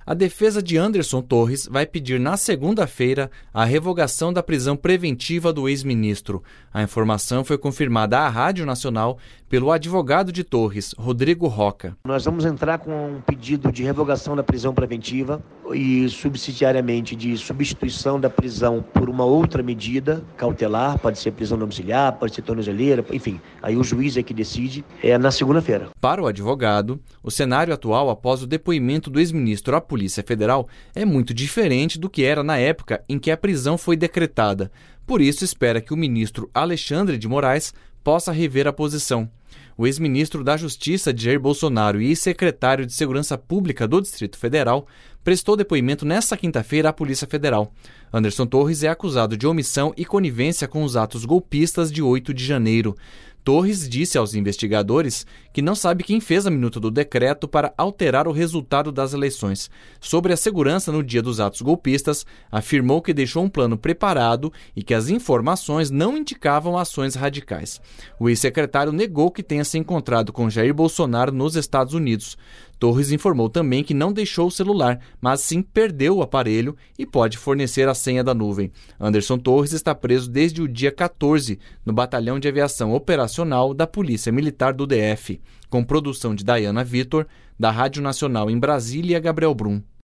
A defesa de Anderson Torres vai pedir na segunda-feira a revogação da prisão preventiva do ex-ministro. A informação foi confirmada à Rádio Nacional pelo advogado de Torres, Rodrigo Roca. Nós vamos entrar com um pedido de revogação da prisão preventiva e subsidiariamente de substituição da prisão por uma outra medida cautelar, pode ser prisão domiciliar, pode ser tornozeleira, enfim, aí o juiz é que decide, na segunda-feira. Para o advogado, o cenário atual após o depoimento do ex-ministro à Polícia Federal é muito diferente do que era na época em que a prisão foi decretada. Por isso, espera que o ministro Alexandre de Moraes possa rever a posição. O ex-ministro da Justiça, Jair Bolsonaro, e secretário de Segurança Pública do Distrito Federal, prestou depoimento nesta quinta-feira à Polícia Federal. Anderson Torres é acusado de omissão e conivência com os atos golpistas de 8 de janeiro. Torres disse aos investigadores que não sabe quem fez a minuta do decreto para alterar o resultado das eleições. Sobre a segurança no dia dos atos golpistas, afirmou que deixou um plano preparado e que as informações não indicavam ações radicais. O ex-secretário negou que tenha se encontrado com Jair Bolsonaro nos Estados Unidos. Torres informou também que não deixou o celular, mas sim perdeu o aparelho e pode fornecer a senha da nuvem. Anderson Torres está preso desde o dia 14 no Batalhão de Aviação Operacional da Polícia Militar do DF, com produção de Dayana Vitor, da Rádio Nacional em Brasília, Gabriel Brum.